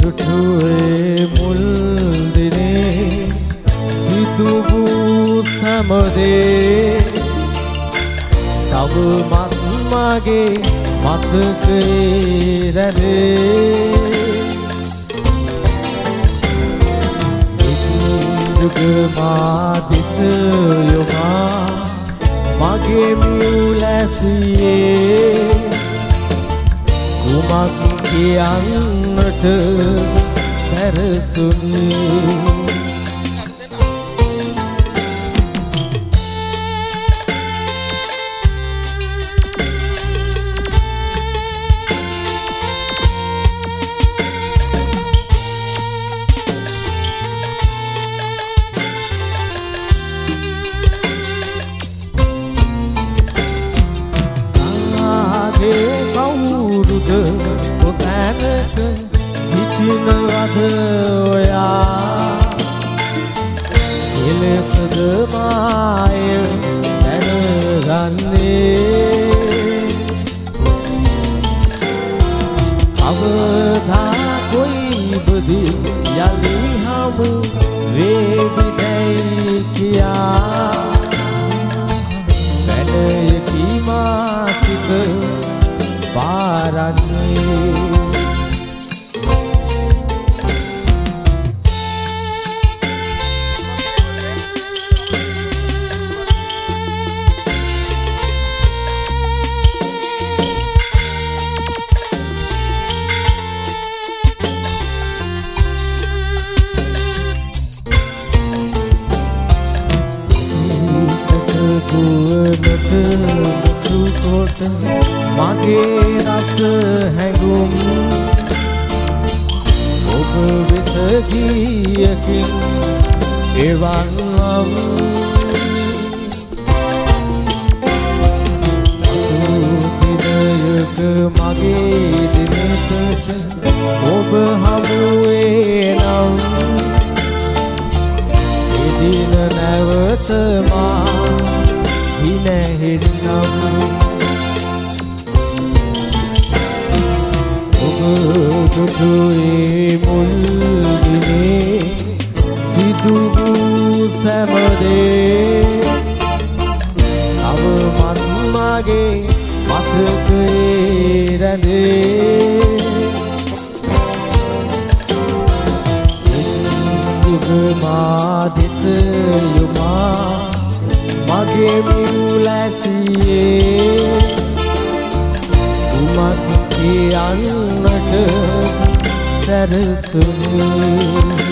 දුටුවේ මුල් දිනේ සිදු වූ සමදේ තවමත් මගේ මතකයේ රැඳේ දුක මා දිස යොමා මගේ මුලැසියේ කුමක් කියන්නට සැරසුනේ කවුරුද ඔතැනක සිටිනවද ඔයා එලෙසද මාය දැනගන්නේ අවධා කොයිබදි යලි හමු වේවිදැයි කියා වැඩයකි මාසික පාරන්නේ කුවනට සුකොට මගේ රස හැඟුම් ඔබ වෙත ගියකින් එවන් නම් දිනයක මගේ දිනකට ඔබ හමුවේ නම් එදින නැවත මා හිනැහෙන්නම් දුටුවේ මුල් දිනේ සිදු වූ සැමදේ තවමත් මගේ මතකයේ රැඳේ දුක මා දෙස යොමා මගේ මුලැසියේ කුමක් කියන්නට සැරසුනේ